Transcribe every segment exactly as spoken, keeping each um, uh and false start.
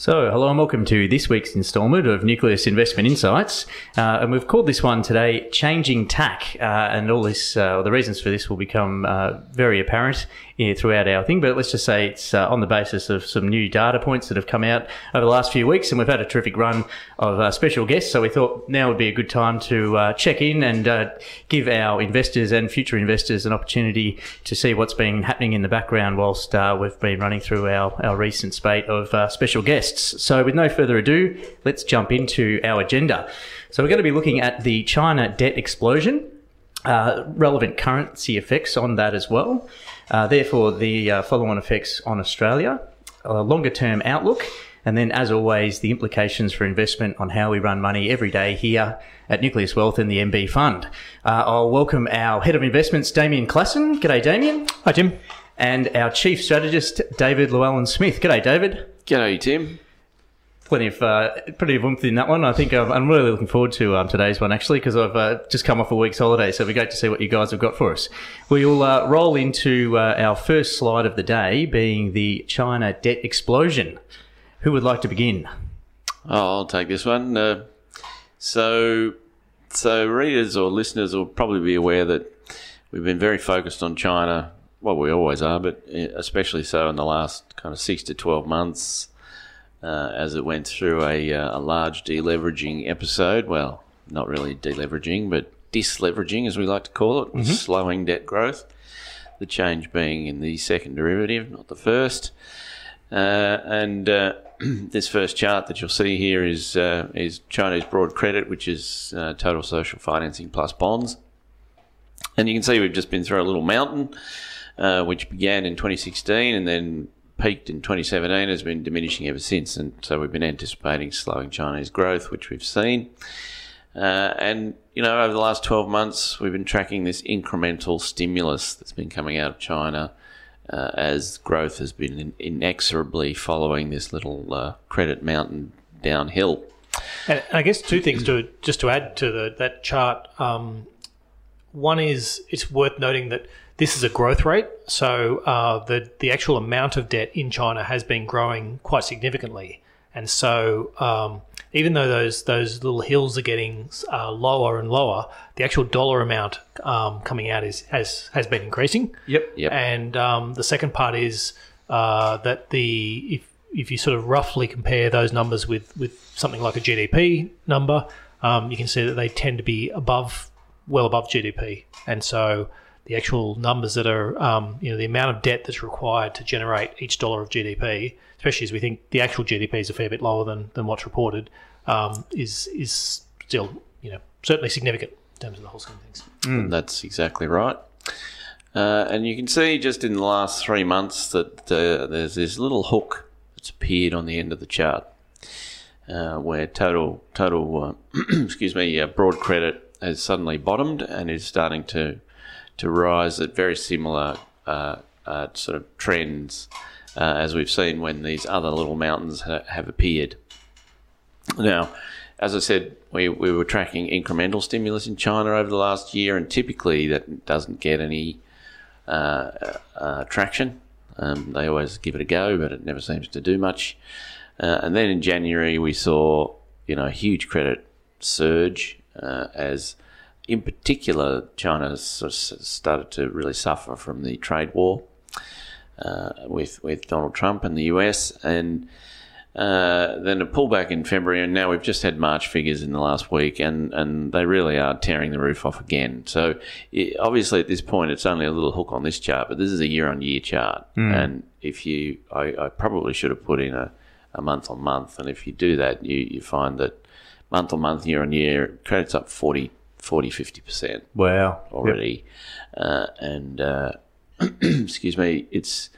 So, hello and welcome to this week's instalment of Nucleus Investment Insights. Uh, and we've called this one today Changing Tack. Uh, and all this, uh, the reasons for this will become uh, very apparent uh, throughout our thing. But let's just say it's uh, on the basis of some new data points that have come out over the last few weeks. And we've had a terrific run of uh, special guests. So we thought now would be a good time to uh, check in and uh, give our investors and future investors an opportunity to see what's been happening in the background whilst uh, we've been running through our, our recent spate of uh, special guests. So with no further ado, let's jump into our agenda. So we're going to be looking at the China debt explosion, uh, relevant currency effects on that as well, uh, therefore the uh, follow-on effects on Australia, a longer-term outlook, and then as always, the implications for investment on how we run money every day here at Nucleus Wealth and the M B Fund. Uh, I'll welcome our Head of Investments, Damien Klassen. G'day, Damien. Hi, Tim. And our Chief Strategist, David Llewellyn-Smith. G'day, David. G'day, Tim. Plenty of uh, plenty of oomph in that one. I think I've, I'm really looking forward to um, today's one, actually, because I've uh, just come off a week's holiday, so it'll be great to see what you guys have got for us. We'll uh, roll into uh, our first slide of the day, being the China debt explosion. Who would like to begin? Oh, I'll take this one. Uh, so, so readers or listeners will probably be aware that we've been very focused on China. Well, we always are, but especially so in the last kind of six to twelve months. Uh, as it went through a, uh, a large deleveraging episode. Well, not really deleveraging, but disleveraging, as we like to call it, mm-hmm. slowing debt growth. The change being in the second derivative, not the first. Uh, and uh, this first chart that you'll see here is uh, is Chinese broad credit, which is uh, total social financing plus bonds. And you can see we've just been through a little mountain, uh, which began in twenty sixteen and then peaked in twenty seventeen, has been diminishing ever since, and so we've been anticipating slowing Chinese growth, which we've seen. Uh, and, you know, over the last twelve months, we've been tracking this incremental stimulus that's been coming out of China uh, as growth has been in- inexorably following this little uh, credit mountain downhill. And I guess two things to just to add to the, that chart. Um, one is it's worth noting that this is a growth rate, so uh, the the actual amount of debt in China has been growing quite significantly, and so um, even though those those little hills are getting uh, lower and lower, the actual dollar amount um, coming out is has has been increasing. Yep. Yep. And um, the second part is uh, that the if if you sort of roughly compare those numbers with with something like a G D P number, um, you can see that they tend to be above, well above G D P, and so the actual numbers that are, um, you know, the amount of debt that's required to generate each dollar of G D P, especially as we think the actual G D P is a fair bit lower than, than what's reported, um, is is still, you know, certainly significant in terms of the whole scheme of things. Mm. That's exactly right. Uh, and you can see just in the last three months that uh, there's this little hook that's appeared on the end of the chart, uh, where total total uh, excuse me, uh, broad credit has suddenly bottomed and is starting to to rise at very similar uh, uh, sort of trends uh, as we've seen when these other little mountains ha- have appeared. Now, as I said, we, we were tracking incremental stimulus in China over the last year, and typically that doesn't get any uh, uh, traction. Um, they always give it a go, but it never seems to do much. Uh, and then in January, we saw, you know, a huge credit surge uh, as in particular, China sort of started to really suffer from the trade war uh, with with Donald Trump and the U S, and uh, then a pullback in February, and now we've just had March figures in the last week, and, and they really are tearing the roof off again. So it, obviously at this point, it's only a little hook on this chart, but this is a year-on-year chart, mm. and if you, I, I probably should have put in a, a month-on-month, and if you do that, you, you find that month-on-month, year-on-year, credit's up forty, fifty percent. Wow. Already. Yep. Uh, and, uh, excuse me, it's,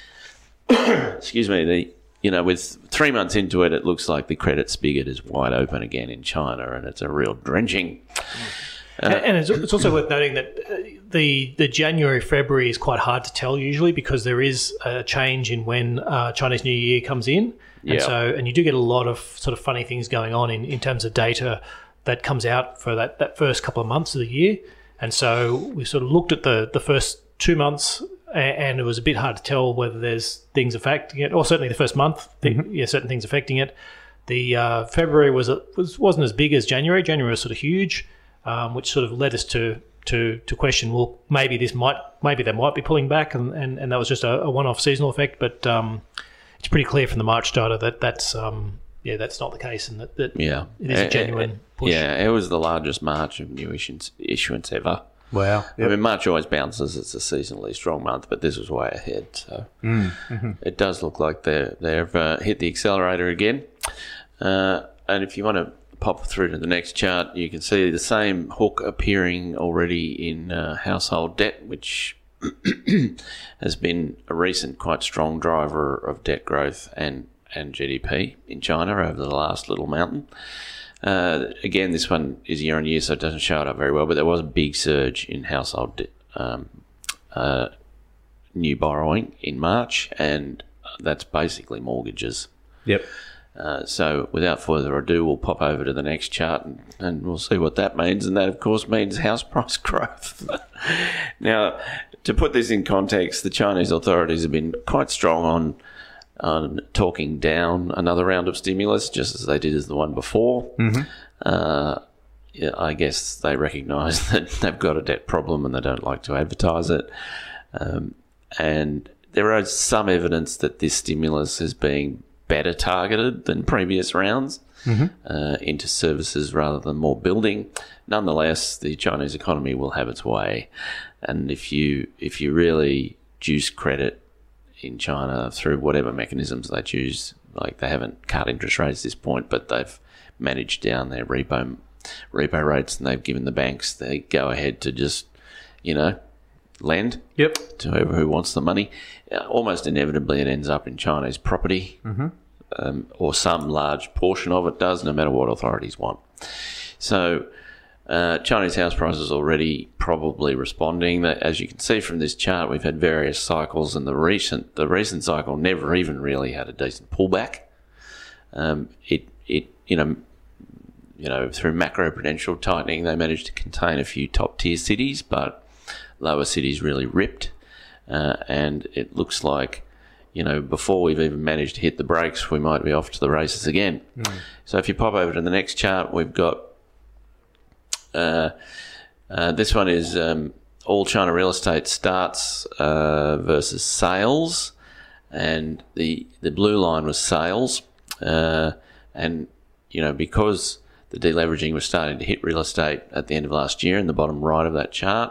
excuse me, the, you know, with three months into it, it looks like the credit spigot is wide open again in China, and it's a real drenching. Uh, and it's, it's also worth noting that the the January, February is quite hard to tell usually because there is a change in when uh, Chinese New Year comes in. And yeah. so, and you do get a lot of sort of funny things going on in, in terms of data that comes out for that, that first couple of months of the year. And so we sort of looked at the, the first two months a- and it was a bit hard to tell whether there's things affecting it, or certainly the first month, th- Mm-hmm. yeah, certain things affecting it. The uh, February was, a, was wasn't as big as January. January was sort of huge, um, which sort of led us to to to question, well, maybe this might maybe they might be pulling back, and, and, and that was just a, a one-off seasonal effect. But um, it's pretty clear from the March data that that's um, yeah that's not the case, and that, that Yeah. it is a genuine Uh, uh, push. Yeah, it was the largest March of new issuance, issuance ever. Wow. I mean, March always bounces. It's a seasonally strong month, but this was way ahead. So it does look like they're, they've uh, hit the accelerator again. Uh, and if you want to pop through to the next chart, you can see the same hook appearing already in uh, household debt, which has been a recent quite strong driver of debt growth and, and G D P in China over the last little mountain. Uh, again, this one is year on year, so it doesn't show it up very well, but there was a big surge in household de- um, uh, new borrowing in March, and that's basically mortgages. Yep. Uh, so without further ado, we'll pop over to the next chart and, and we'll see what that means. And that, of course, means house price growth. Now, to put this in context, the Chinese authorities have been quite strong on on talking down another round of stimulus, just as they did as the one before. Mm-hmm. Uh, yeah, I guess they recognise that they've got a debt problem and they don't like to advertise it. Um, and there is some evidence that this stimulus is being better targeted than previous rounds mm-hmm. uh, into services rather than more building. Nonetheless, the Chinese economy will have its way, and if you if you really juice credit in China through whatever mechanisms they choose, like they haven't cut interest rates at this point, but they've managed down their repo repo rates, and they've given the banks the go ahead to just, you know, lend Yep. to whoever who wants the money. Uh, almost inevitably, it ends up in Chinese property, mm-hmm. um, or some large portion of it does, no matter what authorities want. So, uh, Chinese house prices already probably responding. That, as you can see from this chart, we've had various cycles, and the recent the recent cycle never even really had a decent pullback. Um, it it you know. You know, through macro-prudential tightening, they managed to contain a few top-tier cities, but lower cities really ripped. Uh, and it looks like, you know, before we've even managed to hit the brakes, we might be off to the races again. Mm. So if you pop over to the next chart, we've got... Uh, uh, this one is um, all China real estate starts uh, versus sales. And the, the blue line was sales. Uh, and, you know, because... the deleveraging was starting to hit real estate at the end of last year in the bottom right of that chart.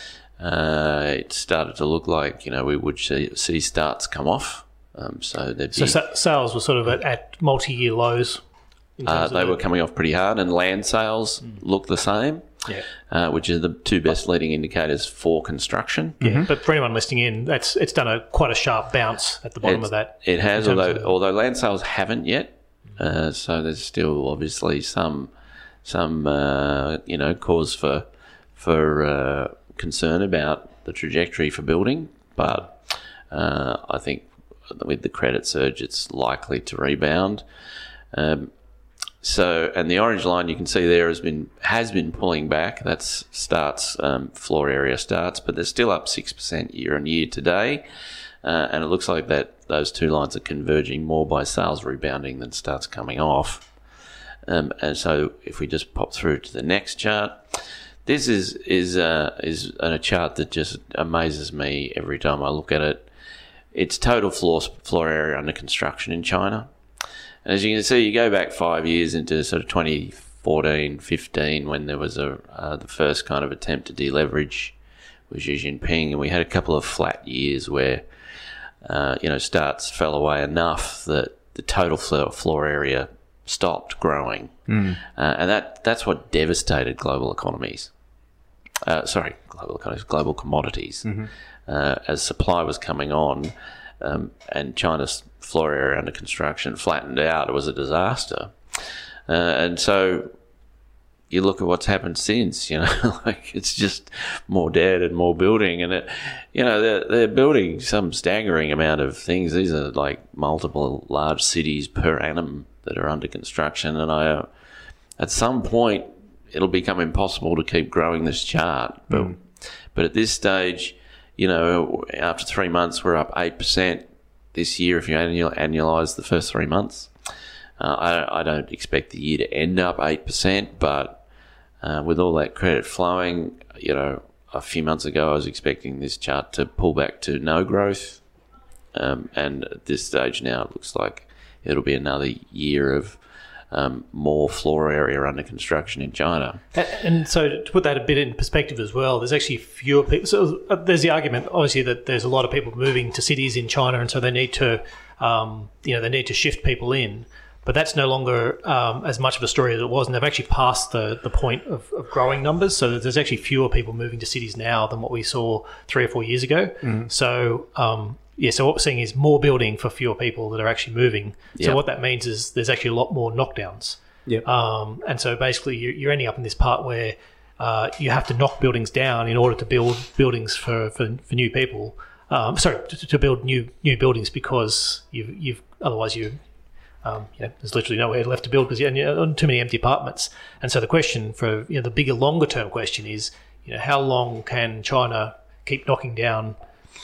Uh, it started to look like, you know, we would see, see starts come off. Um, so there'd be, So sa- sales were sort of at, at multi-year lows. in uh, terms of they the- were coming off pretty hard, and land sales mm. look the same, Yeah. uh, which are the two best leading indicators for construction. Yeah, but for anyone listening in, that's it's done a quite a sharp bounce at the bottom It's- of that. It has, in terms although of- although land sales haven't yet. Uh, so there's still obviously some some uh, you know cause for for uh, concern about the trajectory for building, but uh, I think with the credit surge, it's likely to rebound. Um, so, and the orange line you can see there has been has been pulling back. That's starts um, floor area starts, but they're still up six percent year on year today. Uh, and it looks like that those two lines are converging more by sales rebounding than starts coming off. Um, and so if we just pop through to the next chart, this is is uh, is a chart that just amazes me every time I look at it. It's total floor floor area under construction in China. And as you can see, you go back five years into sort of twenty fourteen, fifteen, when there was a uh, the first kind of attempt to deleverage with Xi Jinping, and we had a couple of flat years where Uh, you know, starts fell away enough that the total floor, floor area stopped growing. Mm. Uh, and that that's what devastated global economies. Uh, sorry, global economies, global commodities. Mm-hmm. Uh, as supply was coming on um, and China's floor area under construction flattened out, it was a disaster. Uh, and so you look at what's happened since, you know, like it's just more debt and more building, and it, you know, they're, they're building some staggering amount of things. These are like multiple large cities per annum that are under construction, and I, uh, at some point, it'll become impossible to keep growing this chart. But, mm. but at this stage, you know, after three months, we're up eight percent this year if you annual, annualise the first three months. Uh, I, I don't expect the year to end up eight percent, but uh, with all that credit flowing, you know, a few months ago I was expecting this chart to pull back to no growth. Um, and at this stage now, it looks like it'll be another year of um, more floor area under construction in China. And, and so to put that a bit in perspective as well, there's actually fewer people. So uh, there's the argument, obviously, that there's a lot of people moving to cities in China, and so they need to, um, you know, they need to shift people in. But that's no longer um, as much of a story as it was, and they've actually passed the, the point of, of growing numbers. So there's actually fewer people moving to cities now than what we saw three or four years ago. Mm. So um, yeah, so what we're seeing is more building for fewer people that are actually moving. Yep. So what that means is there's actually a lot more knockdowns. Yep. Um, and so basically you're, you're ending up in this part where uh, you have to knock buildings down in order to build buildings for, for, for new people. Um, sorry, to, to build new new buildings because you've, you've otherwise you, um, you know, there's literally nowhere left to build because you have too many empty apartments. And so the question for you know the bigger, longer term question is, you know, how long can China keep knocking down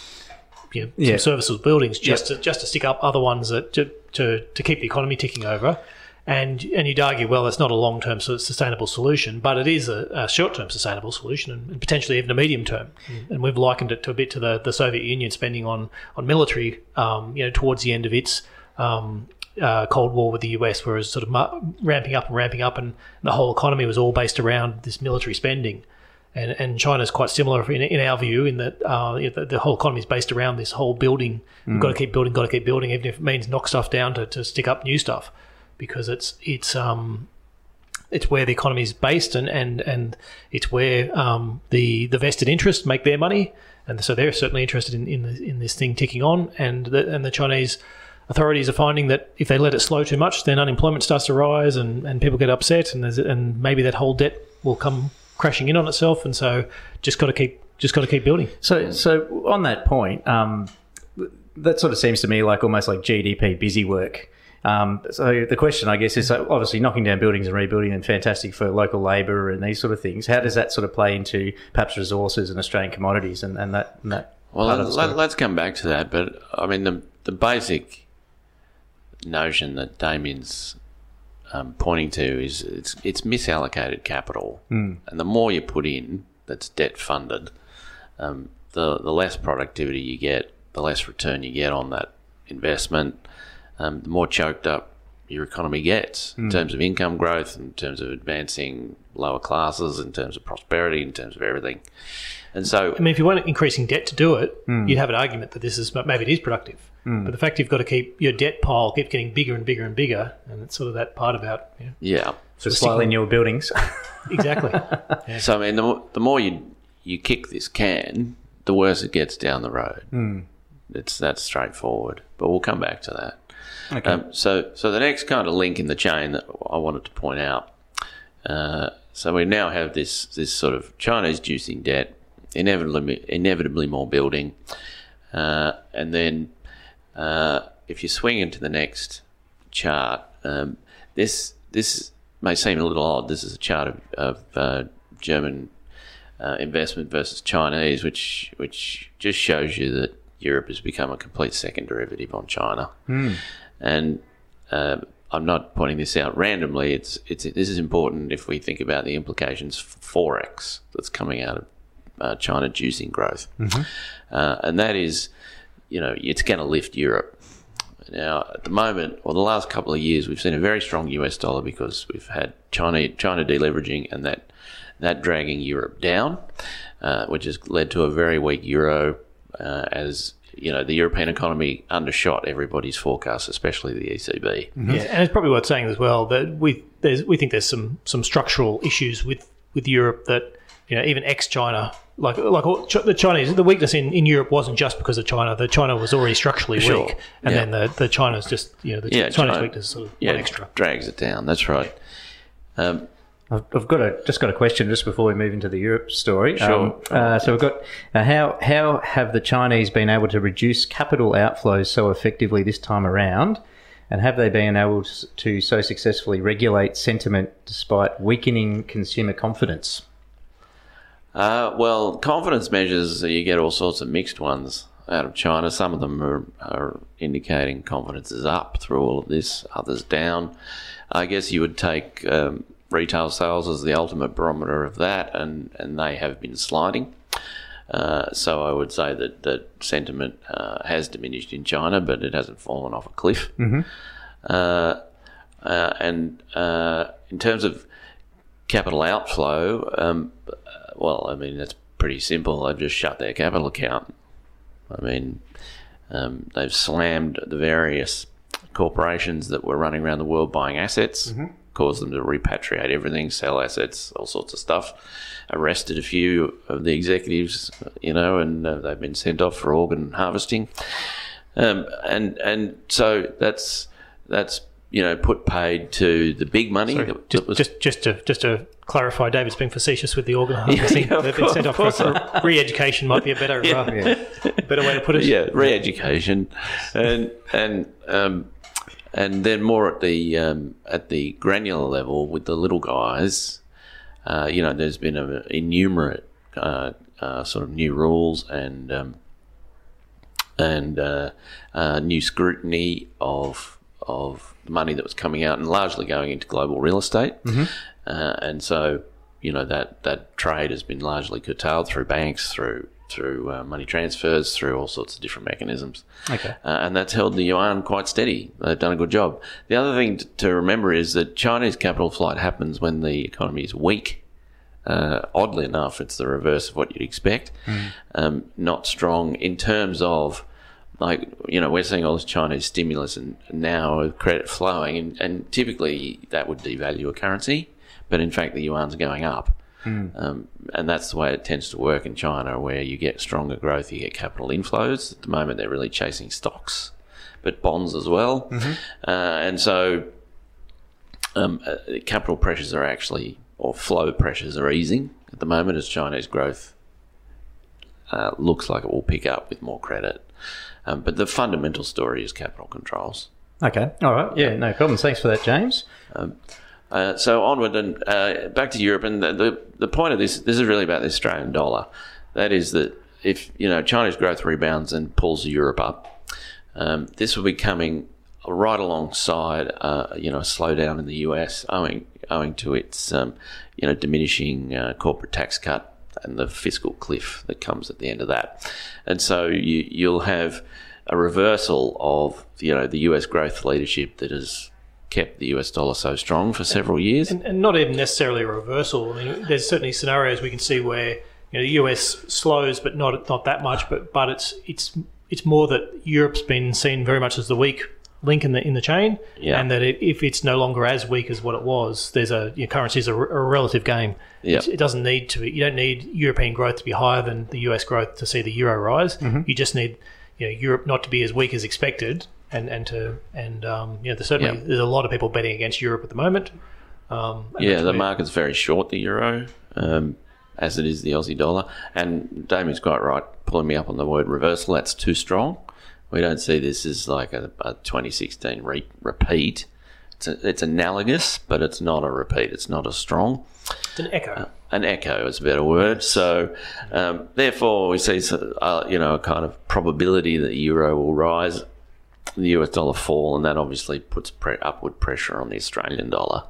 You know, yeah. some services buildings just yep. to just to stick up other ones that to, to, to keep the economy ticking over, and and you'd argue, well, it's not a long term sustainable solution, but it is a, a short term sustainable solution, and, and potentially even a medium term. Mm. And we've likened it to a bit to the, the Soviet Union spending on on military, um, you know, towards the end of its um, uh, Cold War with the U S, where it was sort of ramping up and ramping up, and the whole economy was all based around this military spending. And, and China's quite similar in, in our view in that uh, the, the whole economy is based around this whole building. Mm. We've got to keep building, got to keep building, even if it means knock stuff down to, to stick up new stuff, because it's it's um it's where the economy is based, and, and, and it's where um the, the vested interests make their money, and so they're certainly interested in in, the, in this thing ticking on, and the, and the Chinese authorities are finding that if they let it slow too much, then unemployment starts to rise, and, and people get upset, and there's, and maybe that whole debt will come crashing in on itself, and so just got to keep just got to keep building. So, so on that point, um, that sort of seems to me like almost like G D P busy work. Um, so the question, I guess, is so obviously knocking down buildings and rebuilding them fantastic for local labour and these sort of things. How does that sort of play into perhaps resources and Australian commodities and, and that? And that well, let, let, let's come back to that. But I mean, the the basic notion that Damien's Um, pointing to is it's it's misallocated capital, mm. and the more you put in that's debt funded, um, the the less productivity you get, the less return you get on that investment, um, the more choked up your economy gets mm. in terms of income growth, in terms of advancing lower classes, in terms of prosperity, in terms of everything. And so, I mean, if you weren't increasing debt to do it, mm. you'd have an argument that this is maybe it is productive. Mm. But the fact you've got to keep your debt pile keep getting bigger and bigger and bigger, and it's sort of that part about you know, yeah, so slightly newer buildings. Exactly. Yeah. So I mean, the more, the more you you kick this can, the worse it gets down the road. Mm. It's that's straightforward. But we'll come back to that. Okay. Um, so so the next kind of link in the chain that I wanted to point out. Uh, so we now have this this sort of China's juicing debt, inevitably inevitably more building, uh, and then. Uh, if you swing into the next chart, um, this this may seem a little odd. This is a chart of, of uh, German uh, investment versus Chinese, which which just shows you that Europe has become a complete second derivative on China. Mm. And uh, I'm not pointing this out randomly. It's it's this is important if we think about the implications for Forex that's coming out of uh, China juicing growth, mm-hmm. uh, and that is. You know, it's going to lift Europe. Now, at the moment, or the last couple of years, we've seen a very strong U S dollar because we've had China China deleveraging and that that dragging Europe down, uh, which has led to a very weak euro uh, as, you know, the European economy undershot everybody's forecasts, especially the E C B. Mm-hmm. Yeah, and it's probably worth saying as well that we there's, we think there's some some structural issues with, with Europe that, you know, even ex-China, like like the Chinese, the weakness in, in Europe wasn't just because of China. The China was already structurally sure. weak, and yeah. then the, the China's just, you know, the yeah, Chinese China, weakness sort of yeah, one extra. drags it down. That's right. Um, I've, I've got a just got a question just before we move into the Europe story. Sure. Um, uh, so we've got uh, how how have the Chinese been able to reduce capital outflows so effectively this time around? And have they been able to so successfully regulate sentiment despite weakening consumer confidence? Uh, well, confidence measures, you get all sorts of mixed ones out of China. Some of them are, are indicating confidence is up through all of this, others down. I guess you would take um, retail sales as the ultimate barometer of that, and, and they have been sliding. Uh, so I would say that, that sentiment uh, has diminished in China, but it hasn't fallen off a cliff. Mm-hmm. Uh, uh, and uh, in terms of capital outflow, um, well, I mean, that's pretty simple. They've just shut their capital account. I mean, um, they've slammed the various corporations that were running around the world buying assets, mm-hmm. caused them to repatriate everything, sell assets, all sorts of stuff. Arrested a few of the executives, you know, and uh, they've been sent off for organ harvesting. Um, and and so that's that's you know put paid to the big money. Sorry, that, just, that was, just just to just to clarify, David's being facetious with the organ harvesting. Yeah, They've been sent off for, for re-education. Might be a better yeah. uh, yeah. better way to put it. Yeah, re-education, and and um, and then more at the um, at the granular level with the little guys. Uh, you know, there's been a innumerate uh, uh, sort of new rules and um, and uh, uh, new scrutiny of of the money that was coming out and largely going into global real estate, mm-hmm. uh, and so you know that that trade has been largely curtailed through banks, through through uh, money transfers, through all sorts of different mechanisms. Okay, uh, and that's held the yuan quite steady. They've done a good job. The other thing to, to remember is that Chinese capital flight happens when the economy is weak. Uh, oddly enough, it's the reverse of what you'd expect. Mm. Um, not strong in terms of, like, you know, we're seeing all this Chinese stimulus and now credit flowing, and, and typically that would devalue a currency, but in fact the yuan's going up. Mm. Um, and that's the way it tends to work in China, where you get stronger growth, you get capital inflows. At the moment, they're really chasing stocks, but bonds as well. Mm-hmm. Uh, and so um, uh, capital pressures are actually, or flow pressures are easing at the moment as Chinese growth uh, looks like it will pick up with more credit. Um, but the fundamental story is capital controls. Okay, all right. Yeah, no problems. Thanks for that, James. Um, Uh, so onward and uh, back to Europe, and the, the the point of this this is really about the Australian dollar. That is that if you know Chinese growth rebounds and pulls Europe up, um, this will be coming right alongside uh, you know a slowdown in the U S owing owing to its um, you know diminishing uh, corporate tax cut and the fiscal cliff that comes at the end of that, and so you you'll have a reversal of you know the U S growth leadership that is kept the U S dollar so strong for several years. And, and not even necessarily a reversal. I mean, there's certainly scenarios we can see where you know the U S slows, but not not that much. But but it's it's it's more that Europe's been seen very much as the weak link in the in the chain, yeah. and that it, if it's no longer as weak as what it was, there's a your currency is a, a relative game. Yep. It doesn't need to. Be, you don't need European growth to be higher than the U S growth to see the euro rise. Mm-hmm. You just need you know Europe not to be as weak as expected. And and to and um, you know, there's certainly yep. there's a lot of people betting against Europe at the moment. Um, yeah, the market's very short the euro, um, as it is the Aussie dollar. And Damien's quite right, pulling me up on the word reversal. That's too strong. We don't see this as like a, a twenty sixteen re- repeat. It's a, it's analogous, but it's not a repeat. It's not as strong. It's an echo. Uh, an echo is a better word. So, um, therefore, we see uh, you know a kind of probability that the euro will rise, the U S dollar fall, and that obviously puts pre- upward pressure on the Australian dollar.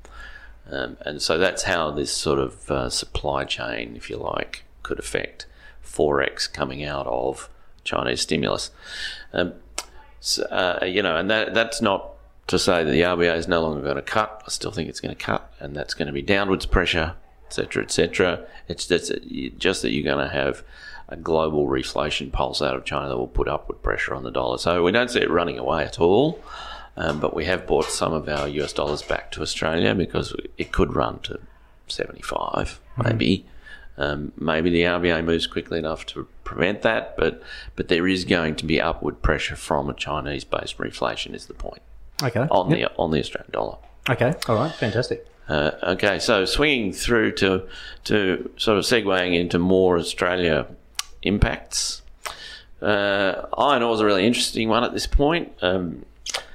Um, and so that's how this sort of uh, supply chain, if you like, could affect Forex coming out of Chinese stimulus. Um, so, uh, you know, and that that's not to say that the R B A is no longer going to cut. I still think it's going to cut, and that's going to be downwards pressure, et cetera, et cetera. It's just, just that you're going to have a global reflation pulse out of China that will put upward pressure on the dollar. So we don't see it running away at all, um, but we have bought some of our U S dollars back to Australia because it could run to seventy-five, maybe. Mm. Um, maybe the R B A moves quickly enough to prevent that, but but there is going to be upward pressure from a Chinese-based reflation is the point. Okay. On yep. the on the Australian dollar. Okay, all right, fantastic. Uh, okay, so swinging through to to sort of segueing into more Australia impacts. Uh, iron ore is a really interesting one at this point um,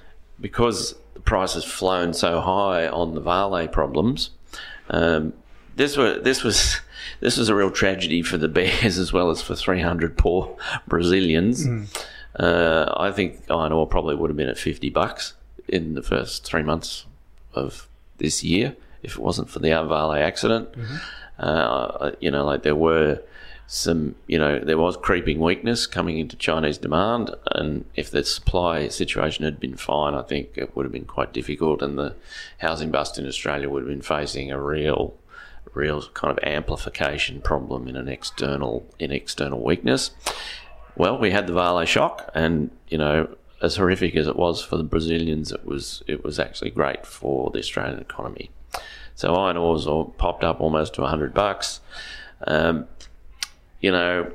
because the price has flown so high on the Vale problems. Um, this was this was this was a real tragedy for the bears as well as for three hundred poor Brazilians. Mm. Uh, I think iron ore probably would have been at fifty bucks in the first three months of this year if it wasn't for the Vale accident. Mm-hmm. Uh, you know, like there were some, you know, there was creeping weakness coming into Chinese demand, and if the supply situation had been fine, I think it would have been quite difficult, and the housing bust in Australia would have been facing a real, real kind of amplification problem in an external, in external weakness. Well, we had the Vale shock, and you know, as horrific as it was for the Brazilians, it was it was actually great for the Australian economy. So iron ore's all popped up almost to a hundred bucks. Um, you know,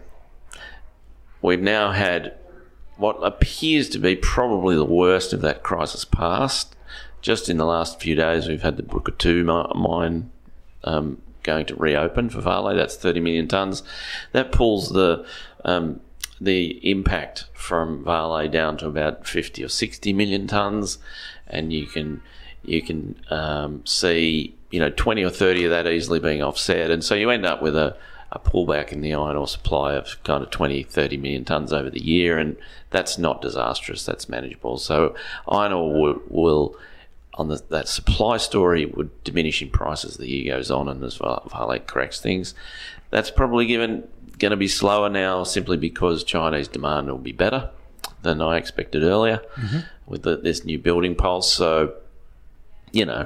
we've now had what appears to be probably the worst of that crisis past. Just in the last few days, we've had the Brucutu mine um, going to reopen for Vale. That's thirty million tonnes. That pulls the um, the impact from Vale down to about fifty or sixty million tonnes, and you can you can um, see, you know, twenty or thirty of that easily being offset, and so you end up with a, a pullback in the iron ore supply of kind of twenty, thirty million tonnes over the year, and that's not disastrous, that's manageable. So iron ore will, will on the, that supply story would diminish in price as the year goes on, and as Vale corrects things. That's probably given going to be slower now simply because Chinese demand will be better than I expected earlier mm-hmm. with the, this new building pulse. So, you know,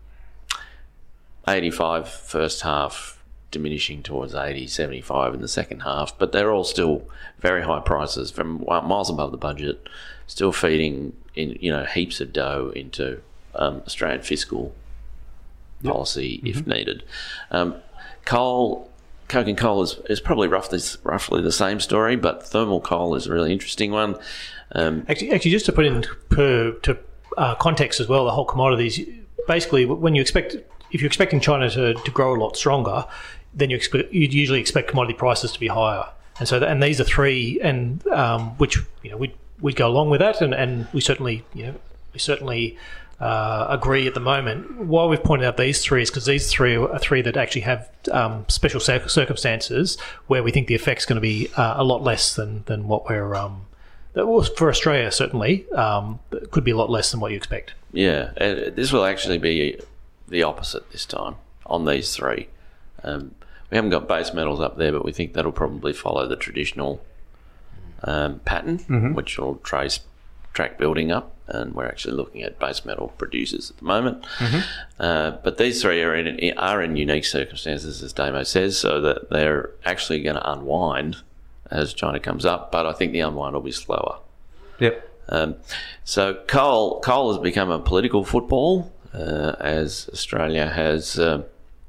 eighty-five first half, diminishing towards eighty, seventy-five in the second half, but they're all still very high prices from miles above the budget, still feeding in, you know, heaps of dough into um, Australian fiscal yep. policy mm-hmm. if needed. Um, coal, coking coal is, is probably roughly roughly the same story, but thermal coal is a really interesting one. Um, actually, actually, just to put it into per, to uh, context as well, the whole commodities. Basically, when you expect, if you're expecting China to, to grow a lot stronger, then you expect you'd usually expect commodity prices to be higher. And so, and these are three, and um, which you know we'd we'd go along with that, and, and we certainly you know we certainly uh, agree at the moment. Why we've pointed out these three is because these three are three that actually have um, special cir- circumstances where we think the effect's going to be uh, a lot less than than what we're. Um, that was for Australia certainly um, it could be a lot less than what you expect. Yeah, and this will actually be the opposite this time on these three. Um, we haven't got base metals up there, but we think that'll probably follow the traditional um, pattern, mm-hmm. which will trace track building up, and we're actually looking at base metal producers at the moment. Mm-hmm. Uh, but these three are in are in unique circumstances, as Damo says, so that they're actually going to unwind as China comes up, but I think the unwind will be slower. Yep. Um, so coal coal has become a political football uh, as Australia has, uh,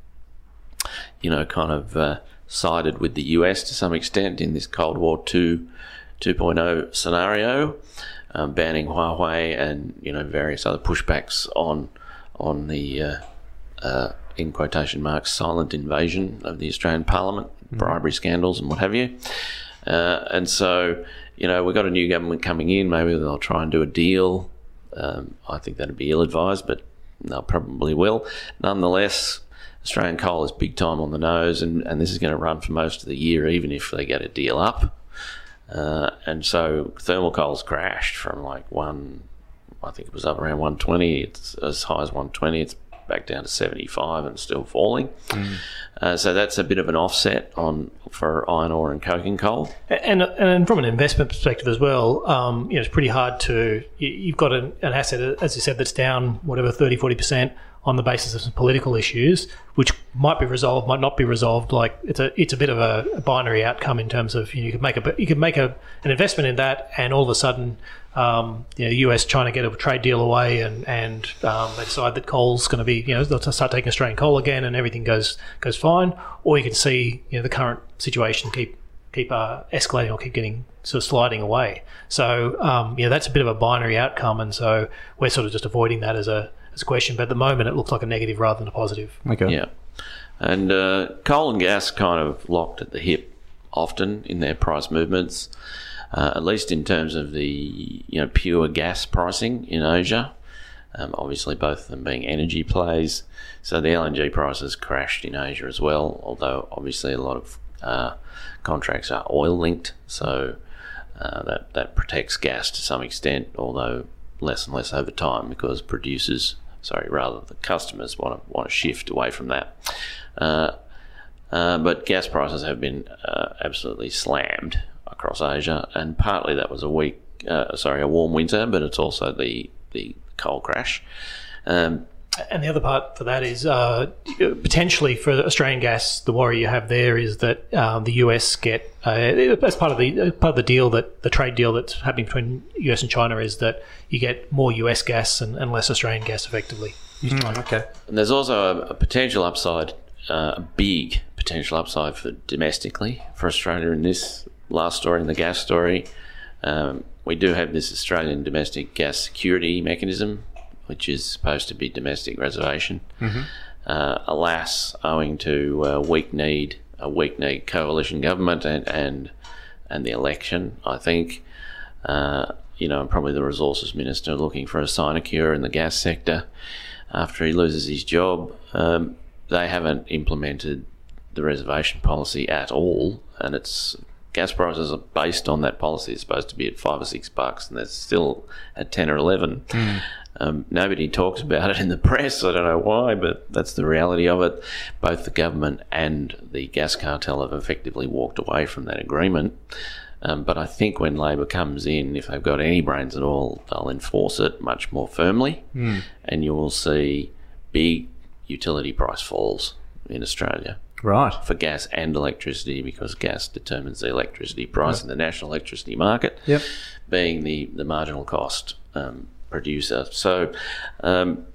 you know, kind of uh, sided with the U S to some extent in this Cold War two point oh scenario, um, banning Huawei and, you know, various other pushbacks on on the uh, uh, in quotation marks silent invasion of the Australian Parliament, mm-hmm. bribery scandals and what have you. Uh, and so, you know, we've got a new government coming in. Maybe they'll try and do a deal. Um, I think that'd be ill-advised, but they'll probably will. Nonetheless, Australian coal is big time on the nose, and, and this is going to run for most of the year, even if they get a deal up. Uh, and so thermal coal's crashed from like one, I think it was up around one twenty. It's as high as one twenty. It's back down to seventy-five and still falling. Mm. Uh, so that's a bit of an offset on for iron ore and coking coal. And and from an investment perspective as well, um, you know, it's pretty hard to, you've got an, an asset, as you said, that's down whatever thirty, forty percent on the basis of some political issues, which might be resolved, might not be resolved. Like it's a it's a bit of a, a binary outcome in terms of, you know, you could make a you could make a an investment in that, and all of a sudden, um, you know, U S China get a trade deal away, and and um, they decide that coal's going to be, you know, they'll start taking Australian coal again, and everything goes goes fine. Or you can see, you know, the current situation keep keep uh, escalating or keep getting sort of sliding away. So um, yeah, that's a bit of a binary outcome, and so we're sort of just avoiding that as a as a question. But at the moment, it looks like a negative rather than a positive. Okay. Yeah, and uh, coal and gas kind of locked at the hip often in their price movements. Uh, at least in terms of the, you know, pure gas pricing in Asia. Um, obviously, both of them being energy plays. So the L N G prices crashed in Asia as well, although obviously a lot of uh, contracts are oil linked. So uh, that, that protects gas to some extent, although less and less over time because producers, sorry, rather the customers want to want to shift away from that. Uh, uh, but gas prices have been uh, absolutely slammed across Asia, and partly that was a weak, uh, sorry, a warm winter, but it's also the the coal crash. Um, And the other part for that is uh, potentially for Australian gas, the worry you have there is that um, the U S get, uh, as part of the part of the deal, that the trade deal that's happening between U S and China is that you get more U S gas and, and less Australian gas effectively. Mm, okay. And there's also a, a potential upside, uh, a big potential upside for domestically for Australia in this last story, in the gas story. Um, we do have this Australian domestic gas security mechanism, which is supposed to be domestic reservation. Mm-hmm. Uh, alas, owing to uh, weak need, a weak need coalition government and and, and the election, I think, uh, you know, probably the resources minister looking for a sinecure in the gas sector after he loses his job. Um, they haven't implemented the reservation policy at all, and it's gas prices are based on that policy. It's supposed to be at five or six bucks, and it's still at ten or eleven. Mm. Um, nobody talks about it in the press. I don't know why, but that's the reality of it. Both the government and the gas cartel have effectively walked away from that agreement. Um, but I think when Labor comes in, if they've got any brains at all, they'll enforce it much more firmly, mm. and you will see big utility price falls in Australia. Right. For gas and electricity, because gas determines the electricity price yep. in the national electricity market, yep. being the, the marginal cost um, producer. So um,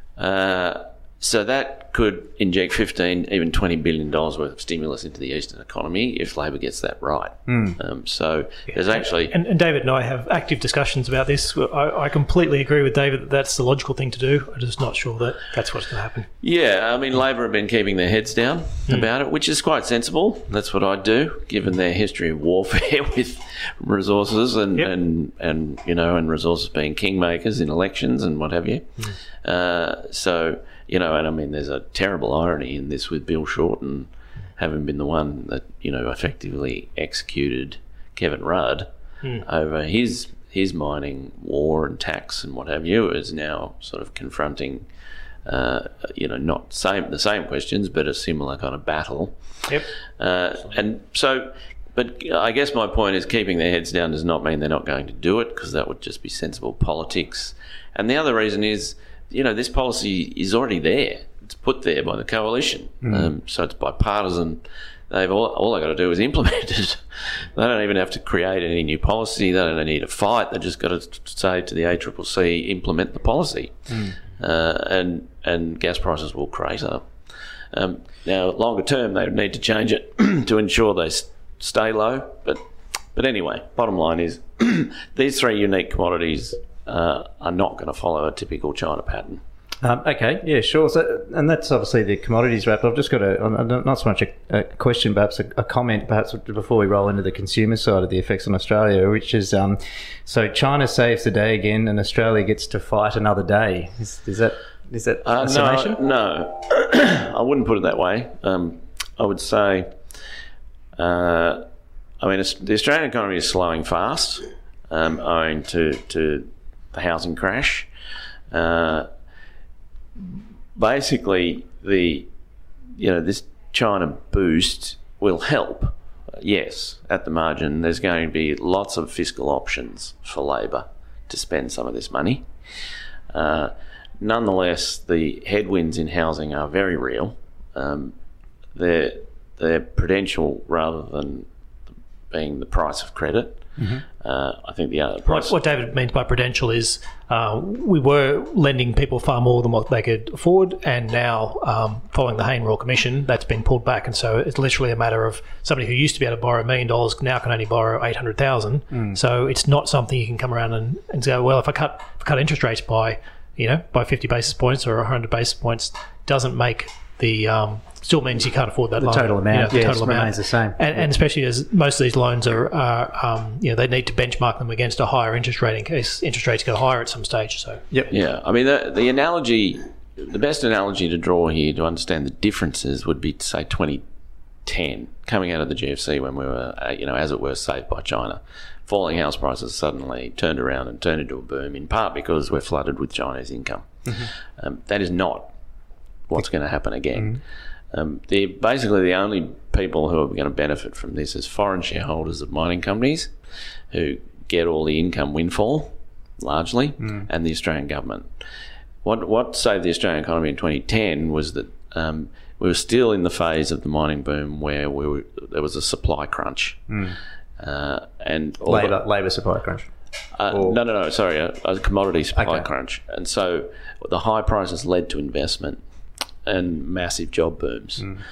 uh, so that could inject fifteen, even twenty billion dollars worth of stimulus into the eastern economy if Labor gets that right. Mm. Um, so yeah. there's actually... And, and David and I have active discussions about this. I, I completely agree with David that that's the logical thing to do. I'm just not sure that that's what's going to happen. Yeah, I mean, Labor have been keeping their heads down mm. about it, which is quite sensible. That's what I'd do, given their history of warfare with resources and, yep. and, and you know, and resources being kingmakers in elections and what have you. Mm. Uh, so... You know, and I mean, there's a terrible irony in this with Bill Shorten having been the one that, you know, effectively executed Kevin Rudd mm. over his his mining war and tax and what have you, is now sort of confronting, uh, you know, not same the same questions, but a similar kind of battle. Yep. Uh, and so, but I guess my point is keeping their heads down does not mean they're not going to do it, because that would just be sensible politics. And the other reason is, you know, this policy is already there. It's put there by the coalition. Mm. Um, so it's bipartisan. They've all, all they got to do is implement it. They don't even have to create any new policy. They don't need to fight. They just got to say to the A C C C, implement the policy. Mm. Uh, and and gas prices will crater. Um, now, longer term, they need to change it to ensure they stay low. But, but anyway, bottom line is these three unique commodities Uh, are not going to follow a typical China pattern. Um, okay, yeah, sure. So, and that's obviously the commodities wrap. I've just got a, not so much a, a question, perhaps a, a comment, perhaps before we roll into the consumer side of the effects on Australia, which is, um, so China saves the day again and Australia gets to fight another day. Is, is that is that uh, a summation? No, no. I wouldn't put it that way. Um, I would say, uh, I mean, the Australian economy is slowing fast, um, owing to, to the housing crash. Uh, basically, the you know this China boost will help. Yes, at the margin, there's going to be lots of fiscal options for Labor to spend some of this money. Uh, nonetheless, the headwinds in housing are very real. Um, they're they're prudential rather than being the price of credit. Mm-hmm. Uh, I think the other price... What, what David means by prudential is uh, we were lending people far more than what they could afford, and now, um, following the Hayne Royal Commission, that's been pulled back, and so it's literally a matter of somebody who used to be able to borrow a million dollars now can only borrow eight hundred thousand. Mm. So it's not something you can come around and, and go, well, if I cut if I cut interest rates by you know by fifty basis points or one hundred basis points, doesn't make the um, still means you can't afford that The loan. total amount, you know, the yes, total amount. remains the same. And, and especially as most of these loans are, are um, you know, they need to benchmark them against a higher interest rate in case interest rates go higher at some stage. So Yep. Yeah, I mean, the, the analogy, the best analogy to draw here to understand the differences would be to say twenty ten, coming out of the G F C when we were, uh, you know, as it were, saved by China. Falling house prices suddenly turned around and turned into a boom, in part because we're flooded with Chinese income. Mm-hmm. Um, that is not what's going to happen again. Mm-hmm. Um, they're basically the only people who are going to benefit from this is foreign shareholders of mining companies who get all the income windfall, largely, mm. and the Australian government. What what saved the Australian economy in twenty ten was that um, we were still in the phase of the mining boom where we were, there was a supply crunch. Mm. Uh, and labour, labour supply crunch. Uh, no, no, no. Sorry, a, a commodity supply okay. crunch, and so the high prices led to investment and massive job booms. Mm.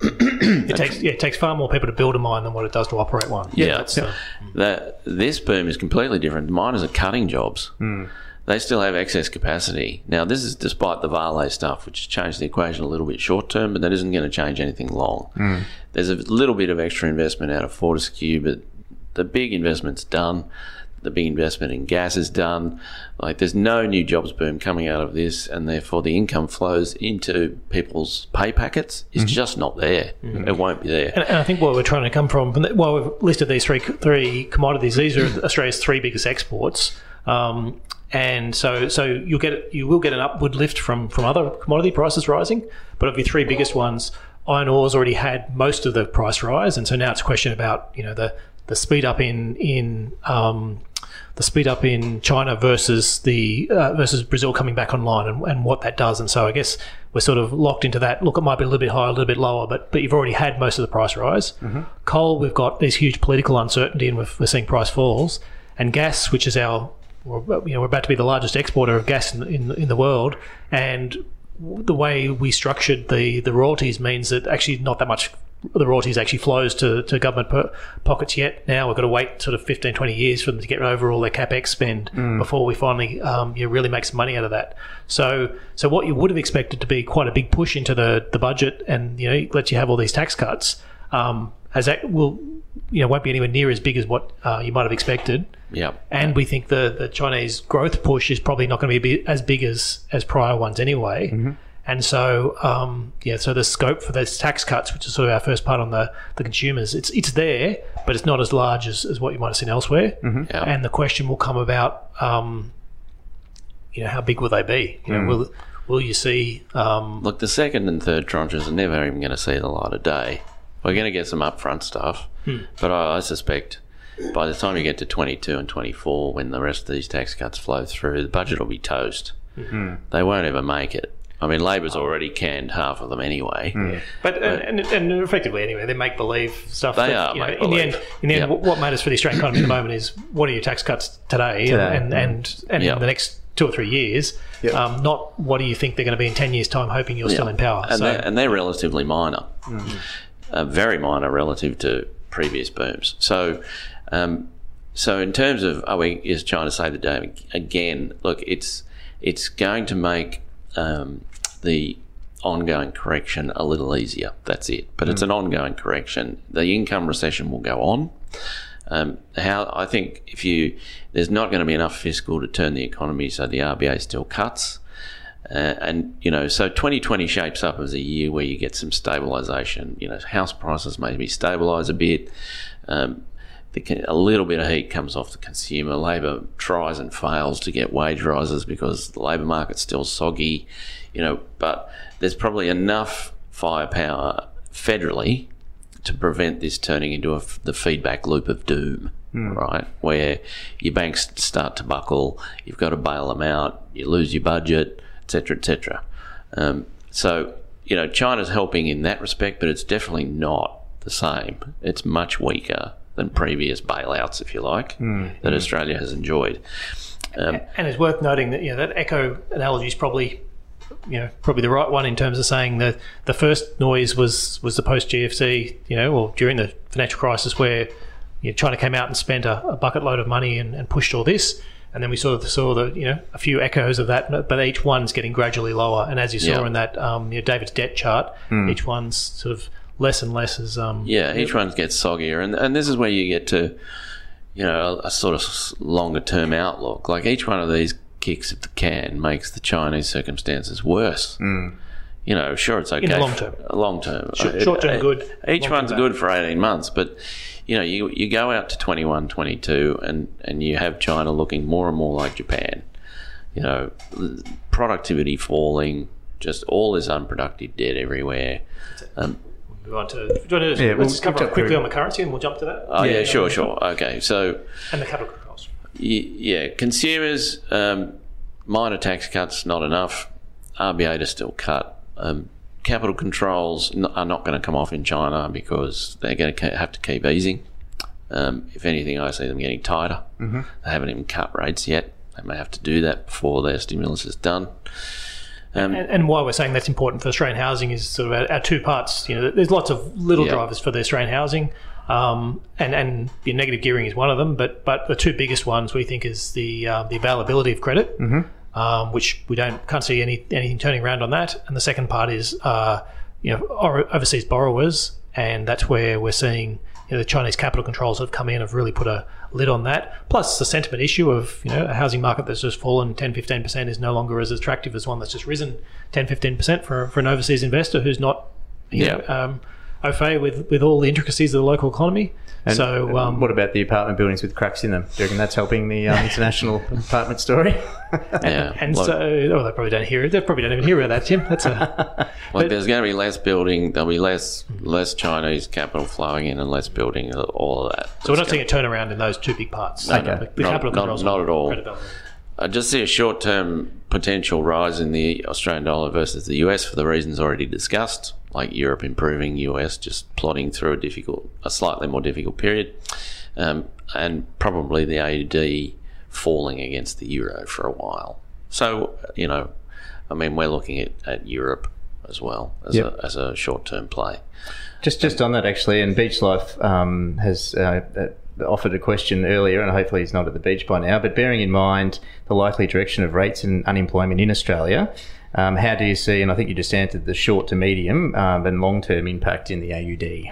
it takes yeah, it takes far more people to build a mine than what it does to operate one. Yeah, yeah that's, yeah. Uh, that this boom is completely different. Miners are cutting jobs. Mm. They still have excess capacity. Now, this is despite the Vale stuff, which has changed the equation a little bit short term, but that isn't going to change anything long. Mm. There's a little bit of extra investment out of Fortescue, but the big investment's done. The big investment in gas is done. Like, there's no new jobs boom coming out of this, and therefore the income flows into people's pay packets is mm-hmm. just not there. Mm-hmm. It won't be there. And, and I think where we're trying to come from, while we've listed these three three commodities, these are Australia's three biggest exports. Um, and so, so you'll get you will get an upward lift from from other commodity prices rising, but of your three biggest ones, iron ore's already had most of the price rise, and so now it's a question about you know the the speed up in in um, the speed up in China versus the uh, versus Brazil coming back online and, and what that does. And so I guess we're sort of locked into that. Look, it might be a little bit higher, a little bit lower, but but you've already had most of the price rise. Mm-hmm. Coal, we've got this huge political uncertainty, and we're, we're seeing price falls. And gas, which is our, you know, we're about to be the largest exporter of gas in in, in the world, and the way we structured the the royalties means that actually not that much the royalties actually flows to, to government per, pockets yet. Now we've got to wait sort of fifteen, twenty years for them to get over all their capex spend mm. before we finally um, you know, really make some money out of that. So so what you would have expected to be quite a big push into the, the budget and you know let you have all these tax cuts, um, as that will you know won't be anywhere near as big as what uh, you might have expected. Yeah. And we think the, the Chinese growth push is probably not going to be as big as, as prior ones anyway. Mm-hmm. And so, um, yeah, so the scope for those tax cuts, which is sort of our first part on the, the consumers, it's it's there, but it's not as large as, as what you might have seen elsewhere. Mm-hmm. Yeah. And the question will come about, um, you know, how big will they be? You know, mm. will will you see? Um, Look, the second and third tranches are never even going to see the light of day. We're going to get some upfront stuff, hmm. but I, I suspect by the time you get to twenty-two and twenty-four, when the rest of these tax cuts flow through, the budget will be toast. Mm-hmm. They won't ever make it. I mean, Labor's already canned half of them anyway. Mm. But, but and, and, and effectively, anyway, they make believe stuff. They that, are you know, make in the believe. end. In the end, yep. what matters for the Australian economy at the moment is what are your tax cuts today, today. and and, and, and yep. in the next two or three years. Yep. Um, not what do you think they're going to be in ten years' time, hoping you're yep. still in power. And, so, they're, and they're relatively minor, mm. uh, very minor relative to previous booms. So. Um, So in terms of, are we, is China save the day again? Look, it's it's going to make um, the ongoing correction a little easier. That's it. But mm. it's an ongoing correction. The income recession will go on. Um, how I think if you there's not going to be enough fiscal to turn the economy, so the R B A still cuts. Uh, and you know, so twenty twenty shapes up as a year where you get some stabilisation. You know, house prices maybe stabilise a bit. Um, The, a little bit of heat comes off the consumer. Labor tries and fails to get wage rises because the labour market's still soggy, you know, but there's probably enough firepower federally to prevent this turning into a, the feedback loop of doom, mm. right, where your banks start to buckle, you've got to bail them out, you lose your budget, et cetera, et cetera. Um, so, you know, China's helping in that respect, but it's definitely not the same. It's much weaker than previous bailouts, if you like, mm. that mm. Australia has enjoyed. Um, and it's worth noting that you know that echo analogy is probably, you know, probably the right one in terms of saying that the first noise was was the post G F C, you know, or during the financial crisis where you know, China came out and spent a, a bucket load of money and, and pushed all this. And then we sort of saw the, you know, a few echoes of that, but each one's getting gradually lower. And as you saw Yeah. in that, um, you know, David's debt chart, Mm. each one's sort of less and less as, um, Yeah, each one gets soggier, and and this is where you get to, you know, a, a sort of longer term outlook. Like each one of these kicks of the can makes the Chinese circumstances worse. Mm. You know, sure, it's okay In the long for- term. long term, Short- short term good, Each long term one's bad. good for eighteen months, but you know, you you go out to twenty-one, twenty-two, and and you have China looking more and more like Japan. You know, productivity falling, just all this unproductive debt everywhere. Um, move on to, do you want to Yeah, let's we'll just cover jump quickly through. on the currency and we'll jump to that. oh yeah, Yeah. sure, sure, okay. So And the capital controls. y- yeah, consumers, um, minor tax cuts not enough. R B A to still cut. Um, capital controls n- are not going to come off in China because they're going to have to keep easing. Um, if anything, I see them getting tighter. Mm-hmm. They haven't even cut rates yet. They may have to do that before their stimulus is done. Um, And, and why we're saying that's important for Australian housing is sort of our, our two parts. You know, there's lots of little Yeah. drivers for the Australian housing, um, and and the negative gearing is one of them. But but the two biggest ones we think is the uh, the availability of credit, um, which we don't can't see any anything turning around on that. And the second part is uh, you know or- overseas borrowers, and that's where we're seeing. You know, the Chinese capital controls have come in, have really put a lid on that. Plus the sentiment issue of, you know, a housing market that's just fallen ten, fifteen percent is no longer as attractive as one that's just risen ten, fifteen percent for, for an overseas investor who's not, you Yeah. know, um, au fait with, with all the intricacies of the local economy. And so, um, what about the apartment buildings with cracks in them? Do you reckon that's helping the um, international apartment story? yeah, and look, so, oh, they probably don't hear it. They probably don't even hear about that, Tim. That's a, like there's going to be less building. There'll be less less Chinese capital flowing in and less building. All of that. so we're not seeing a turnaround in those two big parts. No, So no, the, the not- capital not- controls not on at all. credit development. I just see a short-term potential rise in the Australian dollar versus the U S for the reasons already discussed, like Europe improving, U S just plodding through a difficult, a slightly more difficult period, um, and probably the A U D falling against the euro for a while. So, you know, I mean, we're looking at, at Europe as well as, Yep. a, as a short-term play. Just just on that, actually, and Beach Life um, has uh, uh, offered a question earlier, and hopefully he's not at the beach by now, but bearing in mind the likely direction of rates and unemployment in Australia, um, how do you see, and I think you just answered the short to medium um, and long-term impact in the A U D?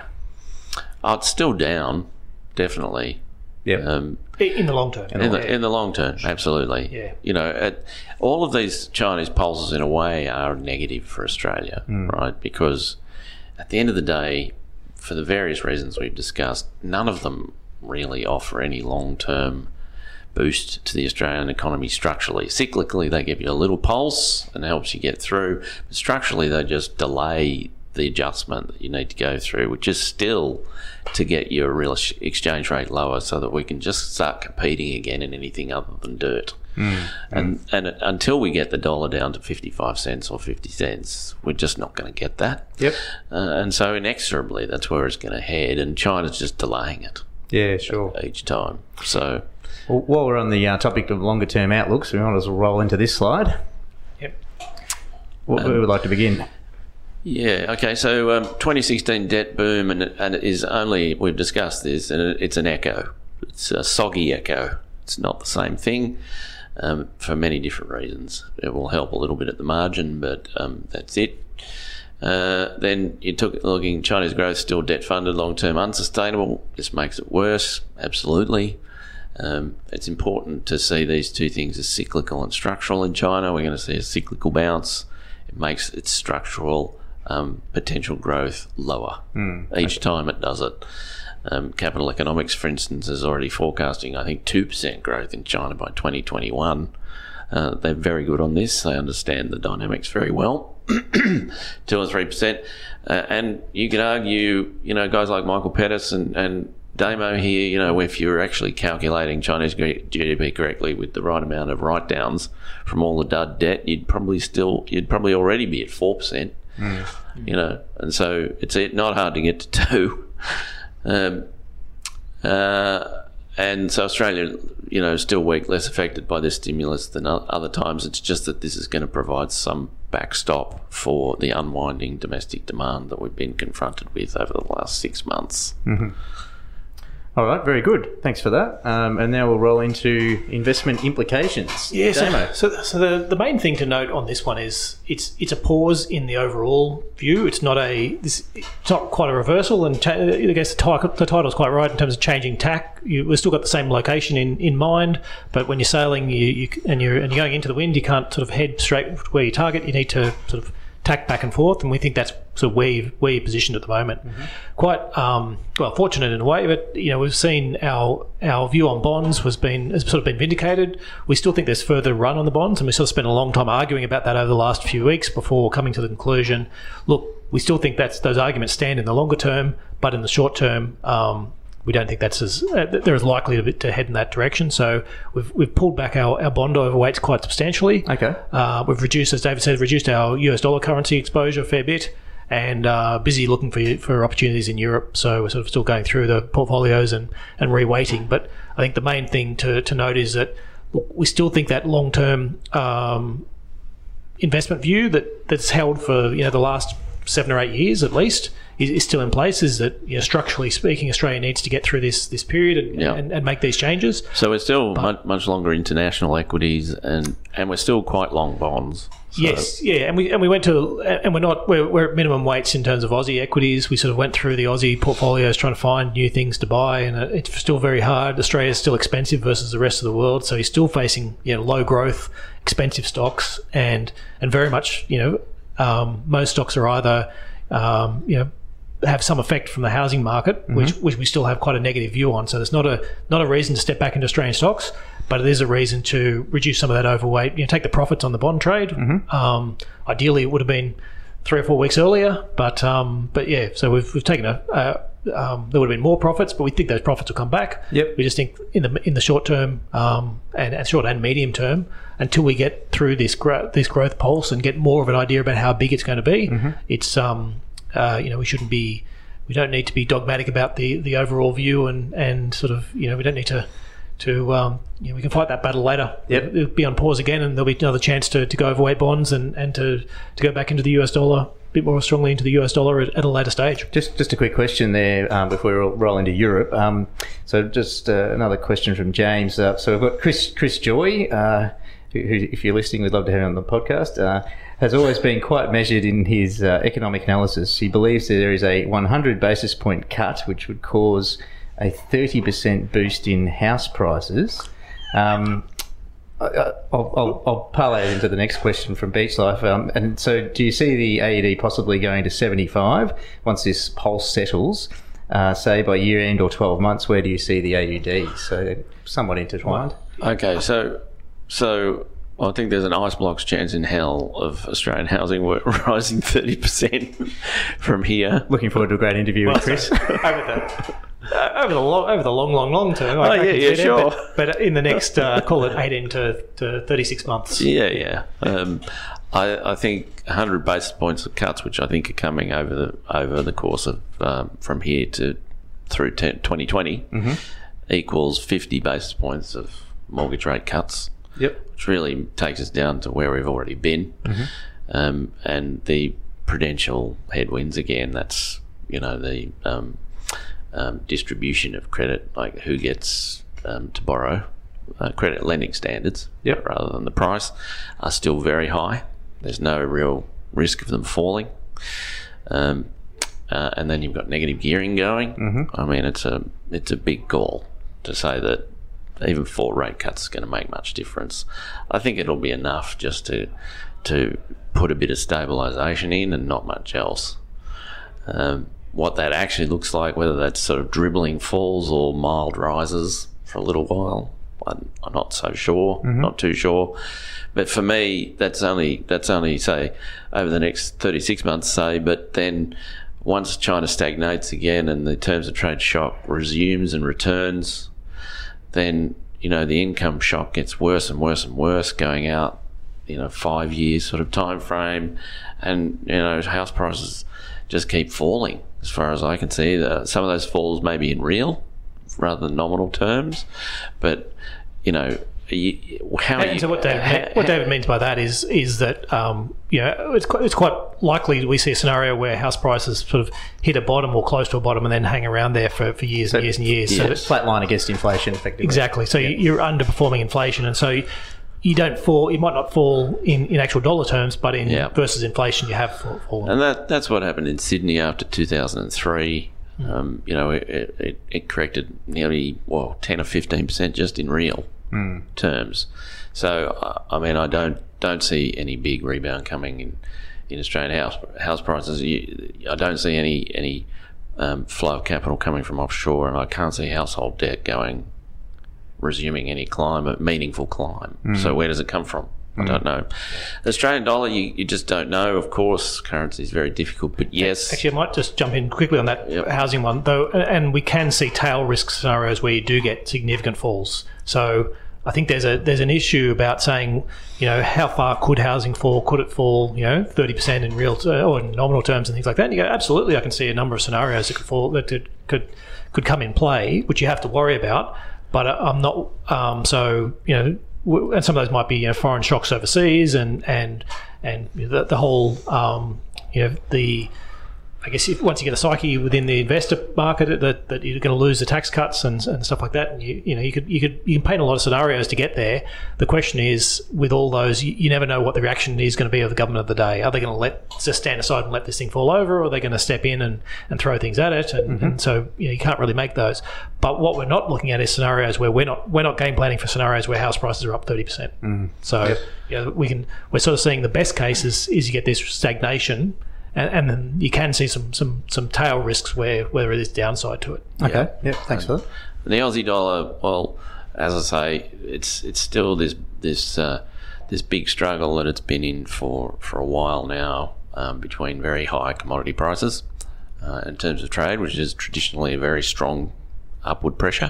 Oh, it's still down, definitely. Yeah. Um, In the long term. In the, in the long term, absolutely. Yeah. You know, at, all of these Chinese pulses, in a way, are negative for Australia, right? Because at the end of the day, for the various reasons we've discussed, none of them really offer any long-term boost to the Australian economy structurally. Cyclically, they give you a little pulse and helps you get through. But structurally, they just delay the adjustment that you need to go through, which is still to get your real ex- exchange rate lower so that we can just start competing again in anything other than dirt. Mm. And and it, until we get the dollar down to fifty-five cents or fifty cents, we're just not going to get that. Yep. Uh, and so inexorably, that's where it's going to head, and China's just delaying it Yeah, sure. each time. So Well, while we're on the uh, topic of longer-term outlooks, we might as well roll into this slide. Yep. What where would like to begin? yeah, okay. So um, twenty sixteen debt boom, and it, and it is only, we've discussed this, and it, it's an echo. It's a soggy echo. It's not the same thing. Um, for many different reasons. It will help a little bit at the margin, but um, that's it. Uh, then you took looking, Chinese growth still debt funded, long term unsustainable. This makes it worse, absolutely. Um, it's important to see these two things as cyclical and structural in China. We're going to see a cyclical bounce. It makes its structural um, potential growth lower Mm, each time it does it. Um, Capital Economics, for instance, is already forecasting, I think, two percent growth in China by twenty twenty-one. Uh, they're very good on this. They understand the dynamics very well. two or three percent. Uh, and you could argue, you know, guys like Michael Pettis and, and Damo here, you know, if you're actually calculating Chinese G D P correctly with the right amount of write-downs from all the dud debt, you'd probably still, you'd probably already be at four percent. Mm. You know, and so it's not hard to get to two. Um, uh, and so Australia, you know, still weak, less affected by this stimulus than other times. It's just that this is going to provide some backstop for the unwinding domestic demand that we've been confronted with over the last six months. Mm-hmm. All right, very good. Thanks for that. Um, and now we'll roll into investment implications. Yeah, Damo. so, so, so the, the main thing to note on this one is it's it's a pause in the overall view. It's not a this, it's not quite a reversal, and cha- I guess the, t- the title's quite right in terms of changing tack. You, we've still got the same location in, in mind, but when you're sailing you, you, and you're and you're going into the wind, you can't sort of head straight where you target. You need to sort of tack back and forth, and we think that's sort of where you've, where you're positioned at the moment. Mm-hmm. Quite um, well fortunate in a way, but you know we've seen our our view on bonds has been has sort of been vindicated. We still think there's further run on the bonds, and we sort of spent a long time arguing about that over the last few weeks before coming to the conclusion. Look, we still think that's those arguments stand in the longer term, but in the short term, um, we don't think that's as uh, they're as likely to, to head in that direction. So we've we've pulled back our, our bond overweights quite substantially. Okay. Uh, we've reduced, as David said, reduced our U S dollar currency exposure a fair bit, and uh, busy looking for for opportunities in Europe. So we're sort of still going through the portfolios and, and reweighting. But I think the main thing to, to note is that we still think that long term um, investment view that, that's held for you know the last seven or eight years at least is, is still in place. Is that you know, structurally speaking, Australia needs to get through this this period and, yeah. and, and make these changes. So we're still but, much, much longer international equities, and, and we're still quite long bonds. So. Yes, yeah, and we and we went to and we're not we're, we're at minimum weights in terms of Aussie equities. We sort of went through the Aussie portfolios trying to find new things to buy, and it's still very hard. Australia is still expensive versus the rest of the world, so you're still facing you know low growth, expensive stocks, and and very much you know um, most stocks are either um, you know. have some effect from the housing market, mm-hmm. which which we still have quite a negative view on. So there's not a not a reason to step back into Australian stocks, but it is a reason to reduce some of that overweight. You know, take the profits on the bond trade. Mm-hmm. Um, ideally, it would have been three or four weeks earlier, but um, but yeah. So we've we've taken a. a um, there would have been more profits, but we think those profits will come back. Yep. We just think in the in the short term um, and, and short and medium term, until we get through this gro- this growth pulse and get more of an idea about how big it's going to be, mm-hmm. it's um. Uh, you know, we shouldn't be, we don't need to be dogmatic about the, the overall view and, and sort of, you know, we don't need to, to um, you know, we can fight that battle later. Yep. It'll be on pause again, and there'll be another chance to, to go overweight bonds and, and to, to go back into the U S dollar, a bit more strongly into the U S dollar at, at a later stage. Just just a quick question there um, before we roll, roll into Europe. Um, so just uh, another question from James. Uh, so we've got Chris, Chris Joy, uh, who, who, if you're listening, we'd love to have him on the podcast. Uh, has always been quite measured in his uh, economic analysis. He believes that there is a one hundred basis point cut which would cause a thirty percent boost in house prices. Um, I, I'll, I'll, I'll parlay it into the next question from Beach Life. Um, and so do you see the A U D possibly going to seventy-five once this pulse settles, uh, say by year end or twelve months? Where do you see the A U D? So somewhat intertwined. Okay, so so... I think there's an ice block's chance in hell of Australian housing rising thirty percent from here. Looking forward to a great interview well, with Chris. over the uh, over the long, over the long, long, long term. I oh yeah, yeah, sure. It, but, but in the next, uh, call it eighteen to, to thirty-six months. Yeah, yeah. Um, I, I think one hundred basis points of cuts, which I think are coming over the over the course of um, from here to through twenty twenty, mm-hmm. equals fifty basis points of mortgage rate cuts. Yep. Which really takes us down to where we've already been. Mm-hmm. Um, and the prudential headwinds again, that's, you know, the um, um, distribution of credit, like who gets um, to borrow, uh, credit lending standards, yep. rather than the price, are still very high. There's no real risk of them falling. Um, uh, and then you've got negative gearing going. Mm-hmm. I mean, it's a it's a big goal to say that even four rate cuts is going to make much difference. I think it'll be enough just to to put a bit of stabilisation in and not much else. Um, what that actually looks like, whether that's sort of dribbling falls or mild rises for a little while, I'm, I'm not so sure, mm-hmm. not too sure. But for me, that's only that's only say over the next thirty-six months, say. But then once China stagnates again and the terms of trade shock resumes and returns, then, you know, the income shock gets worse and worse and worse going out, you know, five years sort of time frame, and, you know, house prices just keep falling as far as I can see. The, some of those falls may be in real rather than nominal terms, but, you know, you, how And you, so what David, how, what David means by that is is that um, you know it's quite, it's quite likely we see a scenario where house prices sort of hit a bottom or close to a bottom and then hang around there for, for years So- and years and years. Yes. So So it's flat line against inflation, effectively. exactly. So you you're underperforming inflation, and so you don't fall. You might not fall in, in actual dollar terms, but in Yeah. versus inflation, you have fall- fallen. And that that's what happened in Sydney after two thousand three. Um, you know, it, it, it corrected nearly, well, ten or fifteen percent just in real terms. So, uh, I mean, I don't don't see any big rebound coming in, in Australian house house prices. You, I don't see any any um, flow of capital coming from offshore, and I can't see household debt going resuming any climb, a meaningful climb. So where does it come from? I don't know. The Australian dollar, you, you just don't know. Of course, currency is very difficult, but yes. Actually, I might just jump in quickly on that Yep. housing one, though, and we can see tail risk scenarios where you do get significant falls. So I think there's a there's an issue about saying, you know, how far could housing fall? Could it fall, you know, thirty percent in real ter- or in nominal terms and things like that? And you go, absolutely, I can see a number of scenarios that could fall that could could, could come in play, which you have to worry about. But uh, I'm not um, so you know. w- And some of those might be, you know, foreign shocks overseas, and and and the, the whole, um, you know, the I guess if once you get a psyche within the investor market that, that you're going to lose the tax cuts and, and stuff like that, and you you know you could you could you can paint a lot of scenarios to get there. The question is, with all those, you, you never know what the reaction is going to be of the government of the day. Are they going to let just stand aside and let this thing fall over, or are they going to step in and, and throw things at it? And, Mm-hmm. and so you know you can't really make those. But what we're not looking at is scenarios where we're not we're not game planning for scenarios where house prices are up thirty percent. Mm-hmm. So you know, we can we're sort of seeing the best case is, is you get this stagnation. And, and then you can see some, some, some tail risks where, where there is downside to it. Okay. Yeah. Thanks for that. The Aussie dollar, well, as I say, it's it's still this this uh, this big struggle that it's been in for, for a while now, um, between very high commodity prices uh, in terms of trade, which is traditionally a very strong upward pressure,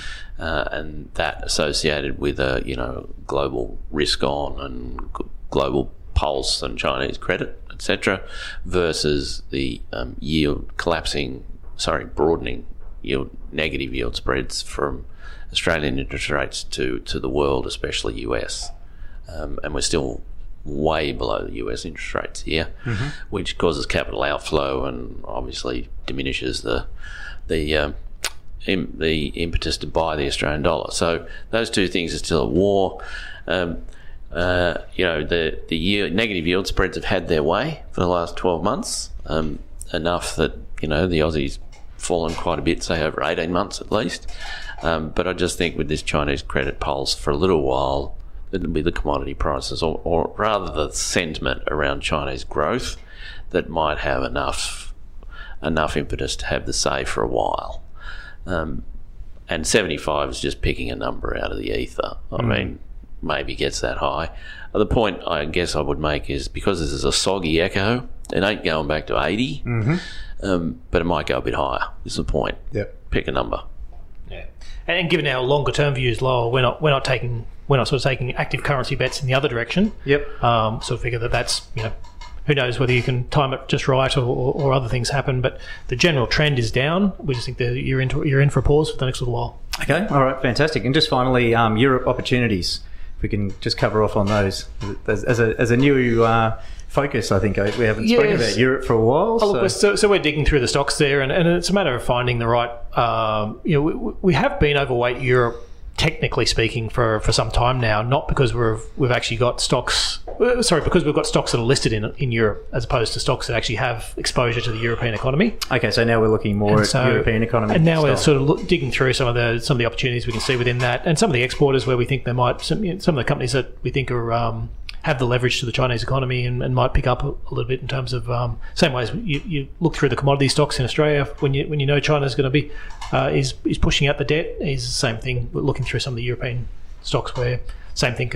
uh, and that associated with a you know global risk on and g- global pulse and Chinese credit, et cetera, versus the um, yield collapsing, sorry, broadening yield, negative yield spreads from Australian interest rates to, to the world, especially U S. Um, and we're still way below the U S interest rates here, which causes capital outflow and obviously diminishes the the um, im- the impetus to buy the Australian dollar. So those two things are still at war. Um, Uh, you know, the the yield, negative yield spreads have had their way for the last twelve months, um, enough that, you know, the Aussie's fallen quite a bit, say over eighteen months at least. Um, but I just think with this Chinese credit pulse for a little while, it'll be the commodity prices, or, or rather the sentiment around Chinese growth, that might have enough enough impetus to have the say for a while. Um, and seventy-five is just picking a number out of the ether. I Mm. mean, maybe gets that high. The point I guess I would make is, because this is a soggy echo, it ain't going back to eighty, Mm-hmm. um, but it might go a bit higher, is the point. Yep. Pick a number. Yeah, and, and given our longer term view is lower, we're not we're not taking we're not sort of taking active currency bets in the other direction. Yep. Um, sort of figure that that's you know who knows whether you can time it just right or, or, or other things happen, but the general trend is down. We just think that you're in you're in for a pause for the next little while. Okay. All right. Fantastic. And just finally, um, Europe opportunities. If we can just cover off on those as, as a as a new uh, focus. I think we haven't spoken Yes. about Europe for a while. Oh, look, so- we're so, so we're digging through the stocks there, and, and it's a matter of finding the right. Um, you know, we, we have been overweight Europe, technically speaking, for, for some time now. Not because we've we've actually got stocks. uh, Sorry, because we've got stocks that are listed in in Europe, as opposed to stocks that actually have exposure to the European economy. Okay, so now we're looking more And at so- European economy. And now we're style. sort of look, digging through some of the some of the opportunities we can see within that, and some of the exporters where we think they might some you know, some of the companies that we think are um, have the leverage to the Chinese economy and, and might pick up a, a little bit in terms of um, same ways you, you look through the commodity stocks in Australia when you when you know China's going to be uh, is is pushing out the debt, is the same thing. We're looking through some of the European stocks where same thing can happen.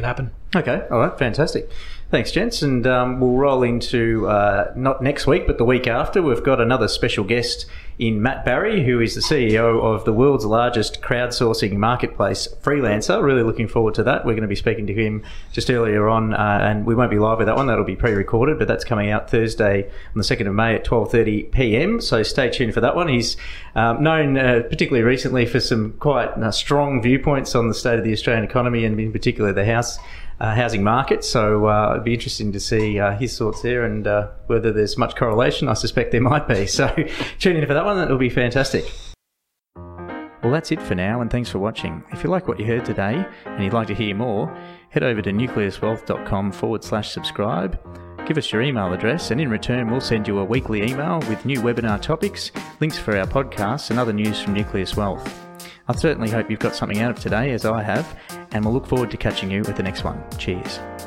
Okay, all right, fantastic. Thanks, gents. And um, we'll roll into uh, not next week, but the week after. We've got another special guest in Matt Barry, who is the C E O of the world's largest crowdsourcing marketplace, Freelancer. Really looking forward to that. We're going to be speaking to him just earlier on, uh, and we won't be live with that one. That'll be pre-recorded, but that's coming out Thursday on the second of May at twelve thirty p.m. So stay tuned for that one. He's um, known uh, particularly recently for some quite uh, strong viewpoints on the state of the Australian economy and in particular the house Uh, housing market, so uh, it'd be interesting to see uh, his thoughts there and uh, whether there's much correlation. I suspect there might be, so tune in for that one. That'll be fantastic. Well, that's it for now, and thanks for watching. If you like what you heard today and you'd like to hear more, head over to nucleuswealth.com forward slash subscribe. Give us your email address, and in return we'll send you a weekly email with new webinar topics, links for our podcasts and other news from Nucleus Wealth. I certainly hope you've got something out of today, as I have, and we'll look forward to catching you with the next one. Cheers.